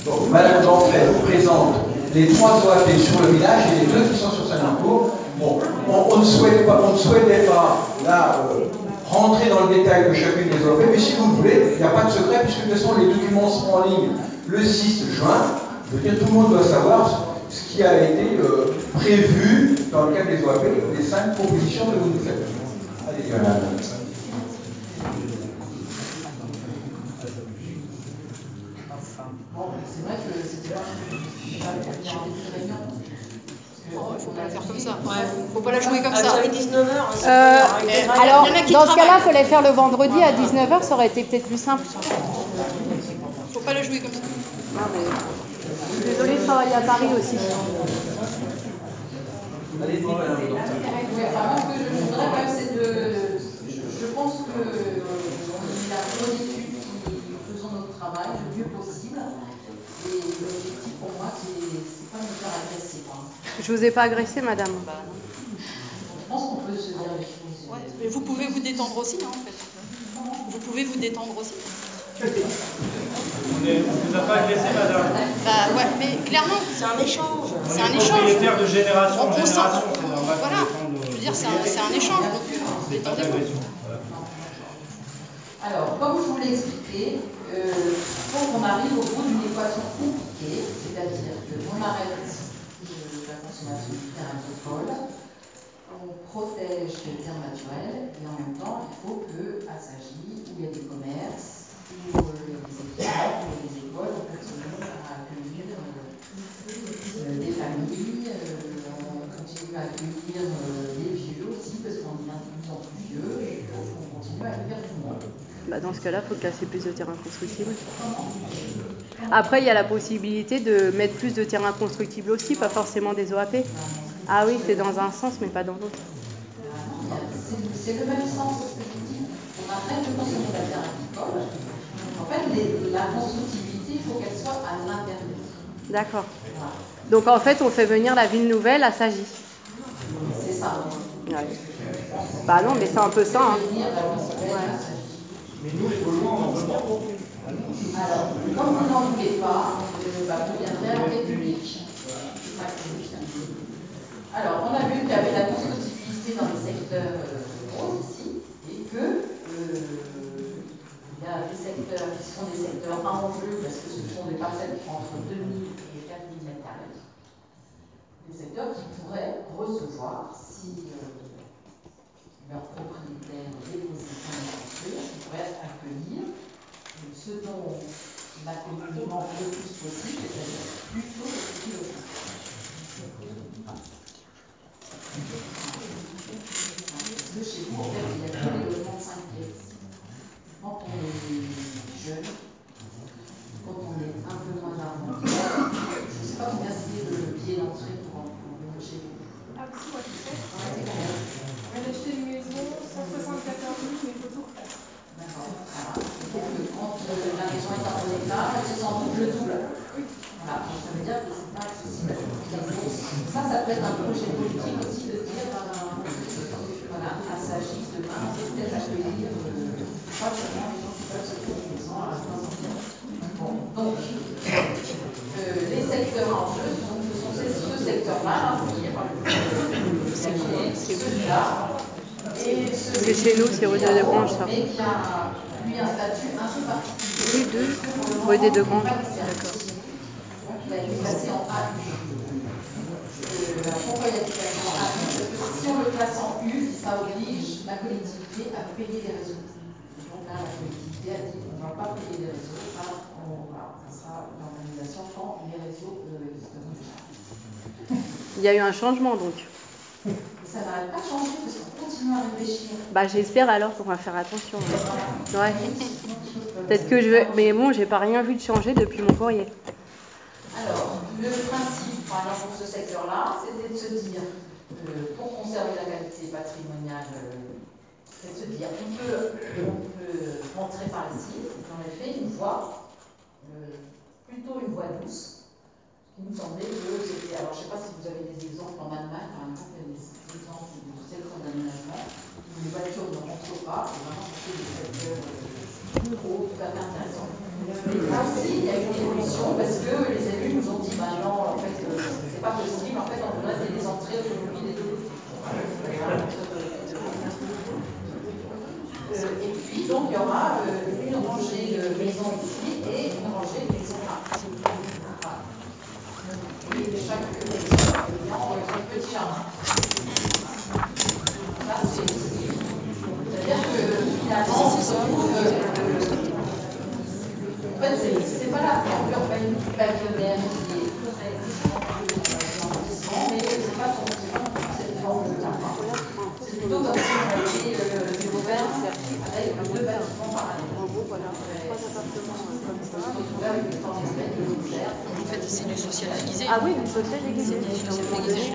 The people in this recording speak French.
Donc, Madame Banfray vous présente les 3 OAP sur le village et les 2 qui sont sur Saint-Nancourt. Bon, on ne souhaitait pas là rentrer dans le détail de chacune des OAP, mais si vous voulez, il n'y a pas de secret puisque de toute façon les documents seront en ligne le 6 juin. Je veux dire, tout le monde doit savoir ce qui a été prévu dans le cadre des OAP, les 5 propositions que vous nous faites. Allez, madame. Bon, c'est vrai que c'était pas bien une réunion. Faut pas la faire comme ça. Ouais. Faut pas la jouer comme ça. Avec 19h. Alors, dans ce cas-là, il fallait faire le vendredi à 19h, ça aurait été peut-être plus simple. Faut pas la jouer comme ça. Je suis désolée, je travaille à Paris aussi. Allez-y, madame. Moi, ce que je voudrais, quand même, c'est de. Je pense que on a bonne étude qui faisons notre travail le mieux possible. Et l'objectif pour moi, c'est pas de me faire agresser. Je vous ai pas agressé, madame. Je pense qu'on peut se dire les choses. Ouais. Mais vous pouvez vous détendre aussi, hein, en fait. Vous pouvez vous détendre aussi. On ne vous a pas agressé, madame. Bah ouais, mais clairement, C'est un échange. c'est un On est échange. propriétaire de génération en On génération. s'en- C'est normal qu'on Voilà. défende, Je veux dire, c'est un échange. Donc, détendez-vous. l'agression. Alors, comme je vous l'ai expliqué, il faut qu'on arrive au bout d'une équation compliquée, c'est-à-dire qu'on arrête la consommation du terre agricole, on protège les terres naturelles, et en même temps, il faut qu'à Sagy, où il y a des commerces, où il y a des étudiants, où il y a des écoles, on continue à accueillir des familles, on continue à accueillir des vieux aussi, parce qu'on devient de plus en plus vieux, et on continue à accueillir tout le monde. Bah, dans ce cas-là, il faut classer plus de terrains constructibles. Après, il y a la possibilité de mettre plus de terrains constructibles aussi, pas forcément des OAP. Ah oui, c'est dans un sens, mais pas dans l'autre. C'est le même sens que je dis. On arrête de consommer la terre agricole. En fait, la constructivité, il faut qu'elle soit à l'intérieur. D'accord. Voilà. Donc en fait, on fait venir la ville nouvelle à Sagy. C'est ça. Ouais. Bah non, mais c'est un peu ça. Hein. Venir la ville nouvelle à Sagy. Mais nous, les logements, on en veut pas. Alors, comme vous n'en voulez pas, vous viendrez en République. C'est ça que c'est. Alors, on a vu qu'il y avait la constructibilité dans les secteurs roses ici, et que il y a des secteurs qui sont des secteurs à enjeu, parce que ce sont des parcelles qui font entre 2000 et 4000 mètres carrés. Des secteurs qui pourraient recevoir, si leurs propriétaires déposaient un construire, qui pourraient accueillir ce dont la commune manque le plus possible, c'est-à-dire plutôt le petit logement. Parce que chez vous, en fait, il y a que les logements de 5 pièces. Quand on est jeune, quand on est un peu moins armé, je ne sais pas combien c'est le billet d'entrée pour venir chez vous. Ah, si, moi, je sais. C'est combien? On vient d'acheter une maison, 174 000, mais il faut tout refaire. D'accord. Voilà. Donc, quand la maison est en bon état, elle se sent le double. Voilà. Donc, ça veut dire que ce n'est pas accessible. Ça peut être un projet politique aussi de dire, voilà, à Sagy, demain, on peut peut-être accueillir pas seulement les gens qui peuvent se trouver une maison à Bon, donc, les secteurs en jeu, ce sont ce secteur-là, celui-là, et Parce que chez nous, c'est rue des Deux-Granges, ça. mais qui a, lui, un statut un peu particulier. Rue des Deux-Granges, d'accord. Donc, il a été classé en A. Pourquoi il a été classé en A? Parce que si on le classe en U, ça oblige la collectivité à payer des réseaux. Donc là, la collectivité a dit on ne va pas payer des réseaux, ça sera l'organisation quand les réseaux existeront déjà. Il y a eu un changement, donc. Et ça n'arrête pas de changer parce qu'on continue à réfléchir. Bah j'espère alors qu'on va faire attention. Ouais. Peut-être que je vais... Mais bon, j'ai pas rien vu de changer depuis mon courrier. Alors, le principe, par exemple, pour ce secteur-là, c'était de se dire, pour conserver la qualité patrimoniale, c'est de se dire, on peut rentrer par ici, et en effet, une voie, plutôt une voie douce, qui nous semblait que c'était, alors je ne sais pas si vous avez des exemples en Allemagne, par exemple, il y a des exemples de secteurs d'aménagement, où les voitures ne rentrent pas, et vraiment c'était des secteurs ruraux, tout à fait intéressants. Mais là aussi, il y a une évolution, parce que il y aura une rangée de maisons ici et une rangée de maisons là. Voilà. Et chaque maison ayant son petit jardin. Ça, c'est-à-dire que finalement, on se retrouve. En fait, c'est pas la forme urbaine pavillonnaire qui est très mais c'est pas cette forme de terrain. C'est plutôt comme si on avait découvert avec deux bâtiments parallèles. En fait, c'est du social aiguisé. Ah oui, du social aiguisé.